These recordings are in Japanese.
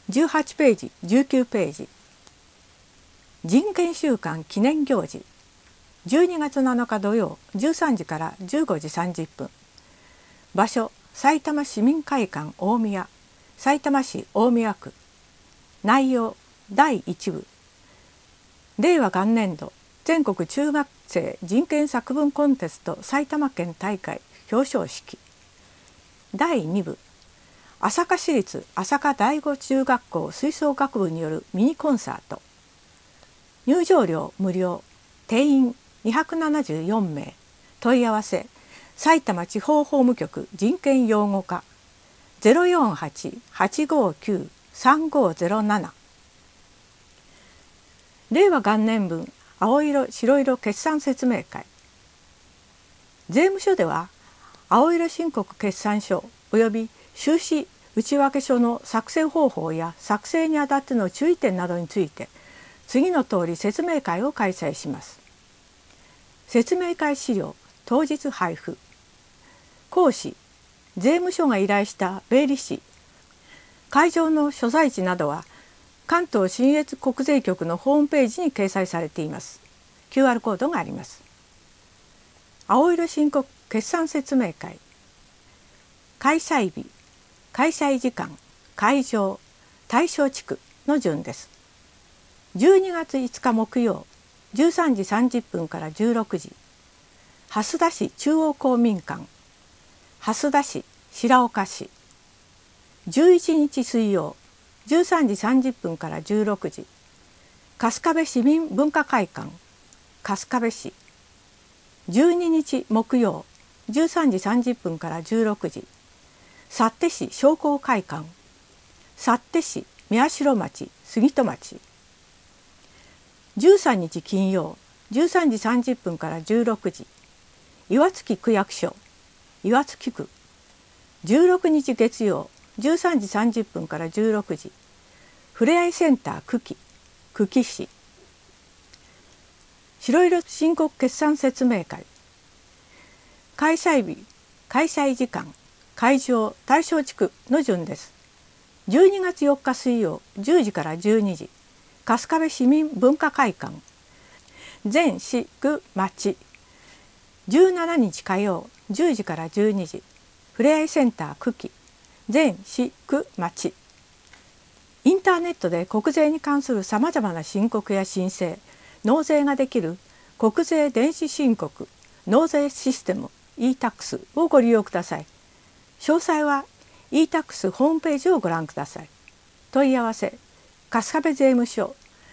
18ページ19ページ。人権週間記念行事。12月7日土曜13時から15時30分。場所さいたま市民会館大宮、さいたま市大宮区。内容第1部。令和元年度全国中学生人権作文コンテスト埼玉県大会表彰式。第2部。朝霞市立朝霞第五中学校吹奏楽部によるミニコンサート。入場料無料。定員274名。問い合わせ埼玉地方法務局人権擁護課 048-859-3507。令和元年分青色白色決算説明会。税務署では青色申告決算書及び収支内訳書の作成方法や作成にあたっての注意点などについて次の通り説明会を開催します。説明会資料当日配布。講師税務署が依頼した税理士。会場の所在地などは関東信越国税局のホームページに掲載されています。QR コードがあります。青色申告決算説明会。開催日、開催時間、会場、対象地区の順です。12月5日木曜13時30分から16時。蓮田市中央公民館、蓮田市白岡市。11日水曜13時30分から16時。春日部市民文化会館、春日部市。12日木曜13時30分から16時。幸手市商工会館、幸手市宮代町杉戸町。13日金曜13時30分から16時。岩槻区役所、岩槻区。16日月曜13時30分から16時。ふれあいセンター久喜、久喜市。白色申告決算説明会。開催日、開催時間、会場、対象地区の順です。12月4日水曜10時から12時。春日部市民文化会館、全市区町。17日火曜10時から12時。ふれあいセンター久喜、全市区町。インターネットで国税に関するさまざまな申告や申請、納税ができる国税電子申告納税システム e-tax をご利用ください。詳細は e-tax ホームページをご覧ください。問い合わせ春日部税務署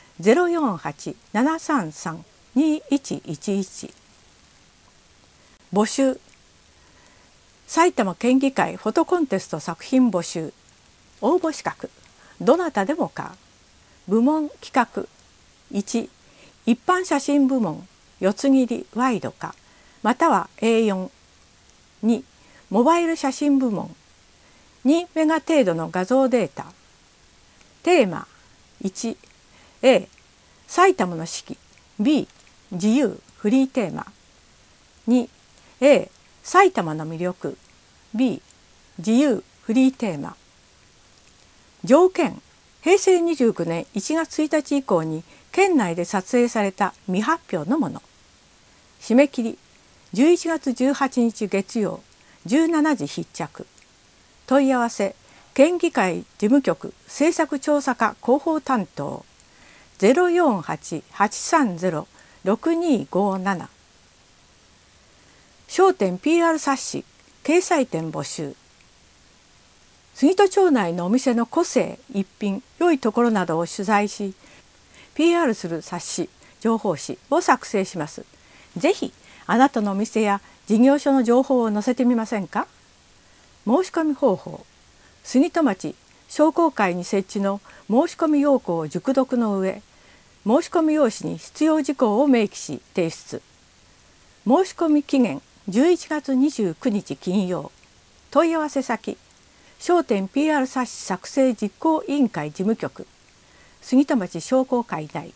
048-733-2111。募集埼玉県議会フォトコンテスト作品募集。応募資格どなたでも可。部門企画1、一般写真部門四つ切りワイド化または A4。 2、モバイル写真部門2メガ程度の画像データ。テーマ 1A 埼玉の四季 B 自由フリーテーマ 2A 埼玉の魅力 B 自由フリーテーマ。条件平成29年1月1日以降に県内で撮影された未発表のもの。締め切り11月18日月曜17時必着。問い合わせ県議会事務局政策調査課広報担当 048-830-6257。商店 PR 冊子掲載店募集。杉戸町内のお店の個性、一品、良いところなどを取材し PR する冊子、情報誌を作成します。ぜひあなたのお店や事業所の情報を載せてみませんか。申し込み方法杉戸町商工会に設置の申し込み要項を熟読の上、申し込み用紙に必要事項を明記し提出。申し込み期限11月29日金曜。問い合わせ先商店 PR 冊子作成実行委員会事務局杉戸町商工会第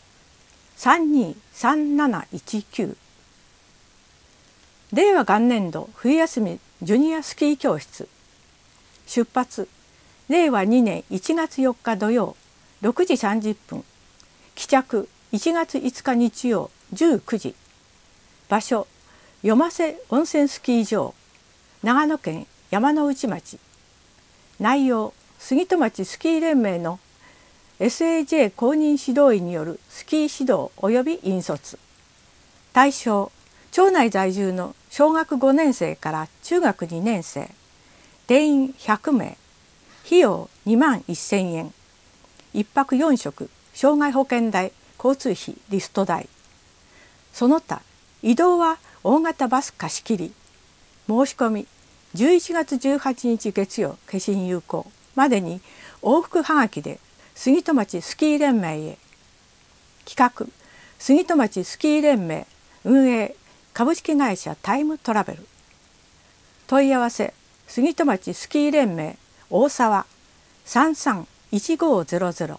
323719。令和元年度冬休みジュニアスキー教室。出発令和2年1月4日土曜6時30分、帰着1月5日日曜19時。場所夜瀬温泉スキー場、長野県山ノ内町。内容杉戸町スキー連盟の SAJ 公認指導員によるスキー指導及び引率。対象町内在住の小学5年生から中学2年生。定員100名。費用2万1000円。1泊4食、障害保険代、交通費、リスト代。その他移動は大型バス貸し切り。申し込み11月18日月曜消印有効までに往復はがきで杉戸町スキー連盟へ。企画杉戸町スキー連盟運営株式会社タイムトラベル。問い合わせ杉戸町スキー連盟大沢 331500。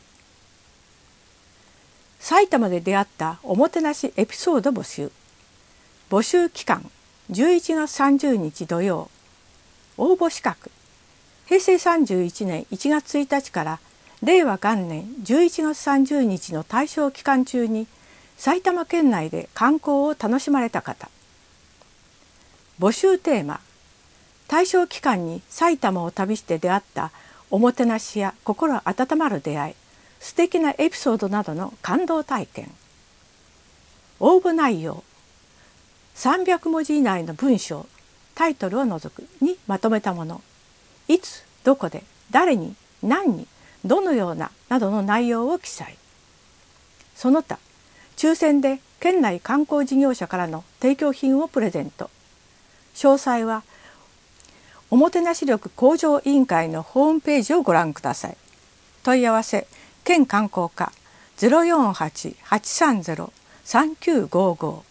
埼玉で出会ったおもてなしエピソード募集。募集期間11月30日土曜。応募資格平成31年1月1日から令和元年11月30日の対象期間中に埼玉県内で観光を楽しまれた方。募集テーマ対象期間に埼玉を旅して出会ったおもてなしや心温まる出会い、素敵なエピソードなどの感動体験。応募内容300文字以内の文章、タイトルを除くにまとめたもの。いつ、どこで、誰に、何に、どのようななどの内容を記載。その他抽選で県内観光事業者からの提供品をプレゼント。詳細はおもてなし力向上委員会のホームページをご覧ください。問い合わせ県観光課 048-830-3955。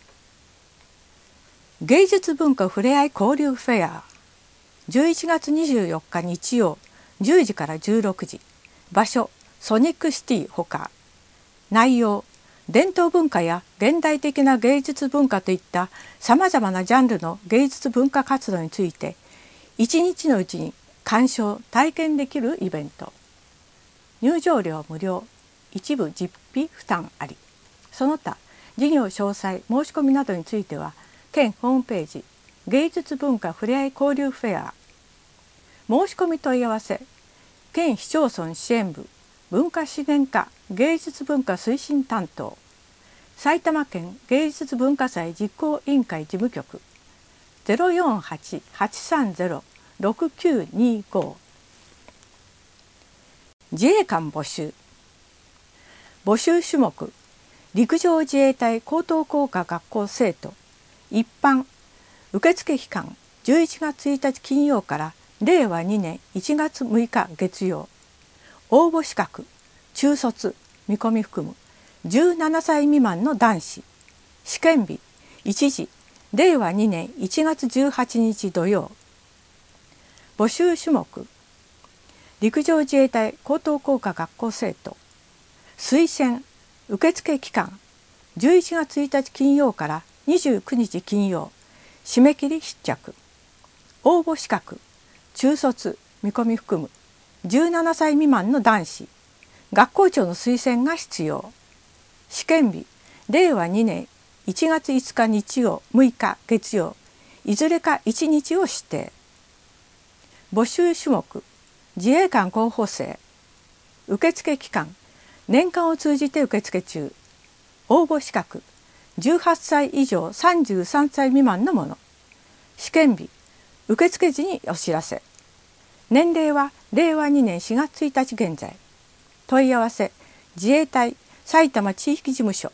芸術文化ふれあい交流フェア11月24日日曜10時から16時。場所ソニックシティほか。内容伝統文化や現代的な芸術文化といったさまざまなジャンルの芸術文化活動について一日のうちに鑑賞体験できるイベント。入場料無料、一部実費負担あり。その他事業詳細申し込みなどについては県ホームページ芸術文化ふれあい交流フェア。申し込み問い合わせ県市町村支援部文化資源課芸術文化推進担当、埼玉県芸術文化祭実行委員会事務局 048-830-6925。 自衛官募集。募集種目陸上自衛隊高等工科学校生徒一般。受付期間11月1日金曜から令和2年1月6日月曜。応募資格中卒見込み含む17歳未満の男子。試験日1時令和2年1月18日土曜。募集種目陸上自衛隊高等工科学校生徒推薦。受付期間11月1日金曜から29日金曜。締め切り必着。応募資格中卒見込み含む17歳未満の男子。学校長の推薦が必要。試験日令和2年1月5日日曜6日月曜。いずれか1日を指定。募集種目自衛官候補生。受付期間年間を通じて受付中。応募資格18歳以上33歳未満のもの。試験日受付時にお知らせ。年齢は令和2年4月1日現在。問い合わせ自衛隊埼玉地域事務所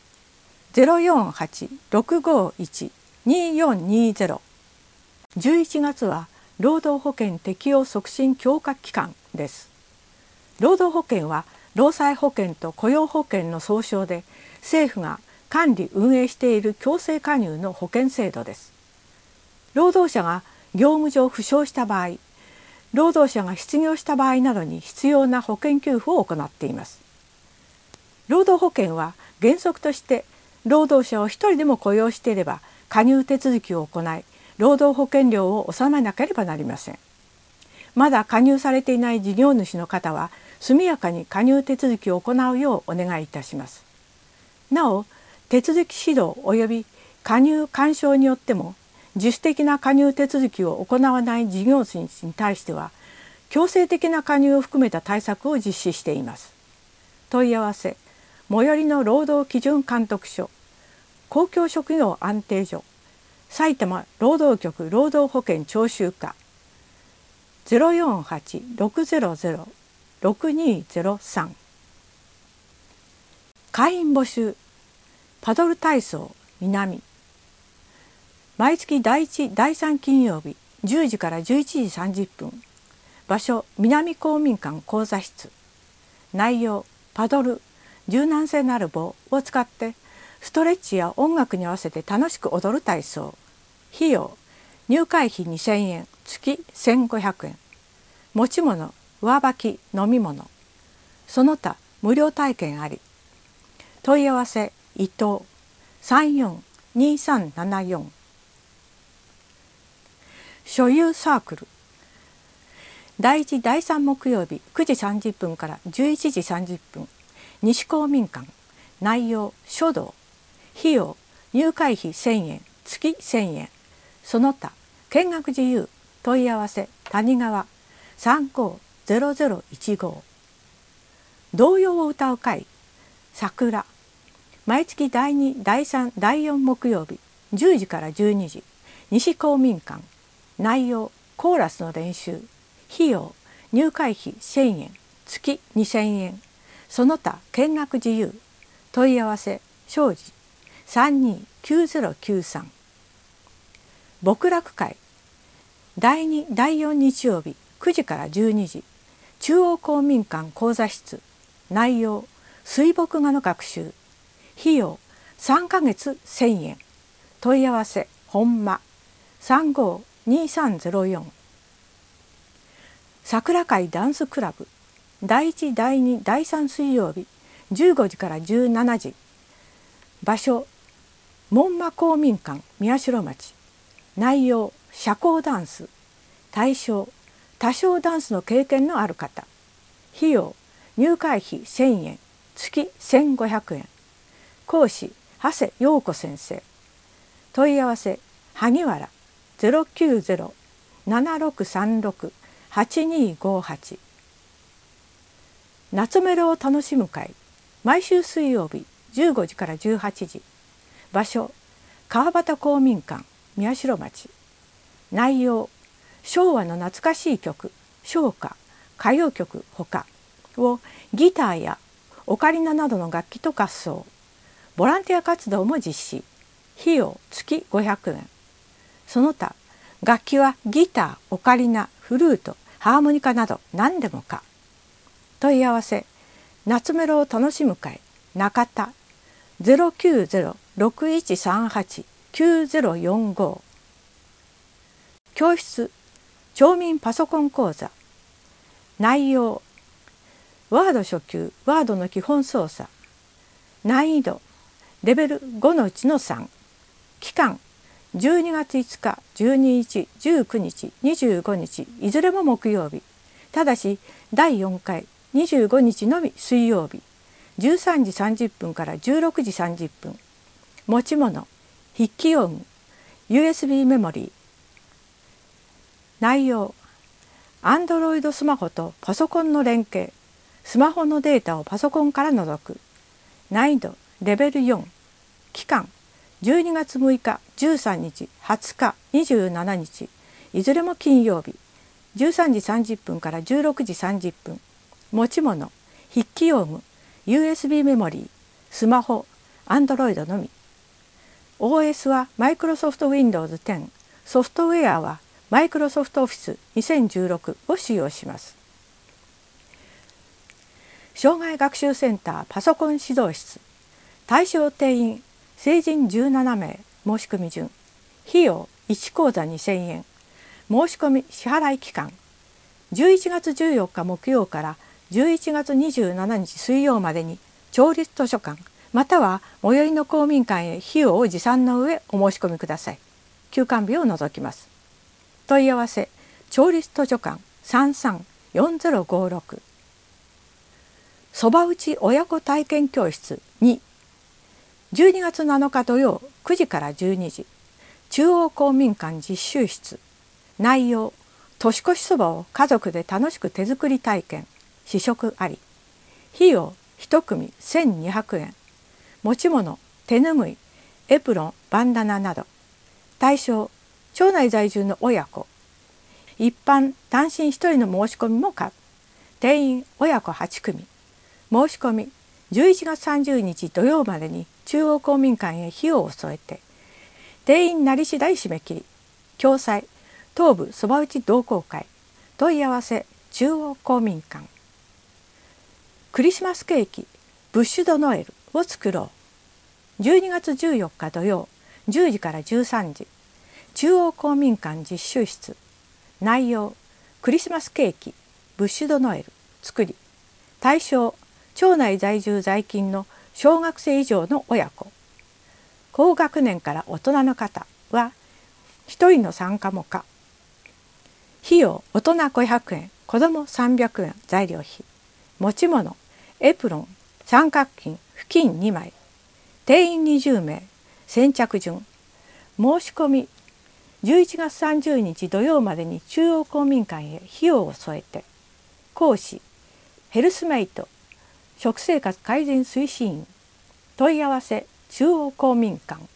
048-651-2420。 11月は労働保険適用促進強化期間です。労働保険は労災保険と雇用保険の総称で政府が管理運営している強制加入の保険制度です。労働者が業務上負傷した場合、労働者が失業した場合などに必要な保険給付を行っています。労働保険は原則として労働者を一人でも雇用していれば加入手続きを行い、労働保険料を納めなければなりません。 まだ加入されていない事業主の方は速やかに加入手続きを行うようお願いいたします。なお、手続き指導及び加入干渉によっても自主的な加入手続きを行わない事業主に対しては強制的な加入を含めた対策を実施しています。問い合わせ最寄りの労働基準監督署、公共職業安定所、埼玉労働局労働保険徴収課 048-600-6203。 会員募集パドル体操南、毎月第1第3金曜日10時から11時30分、場所南公民館講座室、内容パドル、柔軟性のある棒を使ってストレッチや音楽に合わせて楽しく踊る体操、費用入会費2000円、月1500円、持ち物上履き飲み物その他無料体験あり。問い合わせ伊藤 34-2374。 所有サークル第1第3木曜日9時30分から11時30分、西公民館、内容書道、費用入会費1000円、月1000円、その他見学自由。問い合わせ谷川 350015。 童謡を歌う会桜、毎月第2第3第4木曜日10時から12時、西公民館、内容コーラスの練習、費用入会費1000円、月2000円、その他見学自由。問い合わせ庄司 329093。 極楽会第2第4日曜日9時から12時、中央公民館講座室、内容水墨画の学習、費用3ヶ月1000円、問い合わせ本間 352304。 桜会ダンスクラブ第1第2第3水曜日15時から17時、場所門馬公民館宮代町、内容社交ダンス、対象多少ダンスの経験のある方、費用入会費1000円、月1500円、講師長谷陽子先生、問い合わせ萩原 090-7636-8258。 夏メロを楽しむ会毎週水曜日15時から18時、場所川端公民館宮代町、内容昭和の懐かしい曲、唱歌、歌謡曲ほかをギターやオカリナなどの楽器と合奏、ボランティア活動も実施、費用月500円、その他楽器はギター、オカリナ、フルート、ハーモニカなど何でもか。問い合わせ夏メロを楽しむ会中田 090-6138-9045。 教室町民パソコン講座、内容ワード初級、ワードの基本操作、難易度レベル5のうちの3、期間12月5日、12日、19日、25日いずれも木曜日、ただし第4回25日のみ水曜日13時30分から16時30分、持ち物筆記用具 USB メモリー、内容 Android スマホとパソコンの連携、スマホのデータをパソコンから除く、難易度レベル4、期間12月6日、13日、20日、27日いずれも金曜日13時30分から16時30分、持ち物筆記用具 USB メモリー、スマホ Android のみ、 OS は Microsoft Windows 10、ソフトウェアはマイクロソフトオフィス2016を使用します。障害学習センターパソコン指導室、対象定員成人17名、申し込み順、費用1講座2000円、申し込み支払い期間11月14日木曜から11月27日水曜までに町立図書館または最寄りの公民館へ費用を持参の上お申し込みください。休館日を除きます。問い合わせ町立図書館 03-4056。そば打ち親子体験教室2。12月7日土曜9時から12時。中央公民館実習室。内容、年越しそばを家族で楽しく手作り体験。試食あり。費用1組1200円。持ち物、手ぬぐい、エプロン、バンダナなど。対象、町内在住の親子。一般単身1人の申し込みも可。定員親子8組。申し込み11月30日土曜までに中央公民館へ費用を添えて。定員なり次第締め切り。共催東部そば打ち同好会。問い合わせ中央公民館。クリスマスケーキブッシュドノエルを作ろう。12月14日土曜10時から13時。中央公民館実習室。内容、クリスマスケーキブッシュドノエル作り。対象、町内在住在勤の小学生以上の親子。高学年から大人の方は1人の参加も可。費用、大人500円、子ども300円材料費。持ち物、エプロン、三角巾、布巾2枚。定員20名。先着順。申し込み11月30日土曜までに中央公民館へ費用を添えて。講師、ヘルスメイト、食生活改善推進員。問い合わせ中央公民館。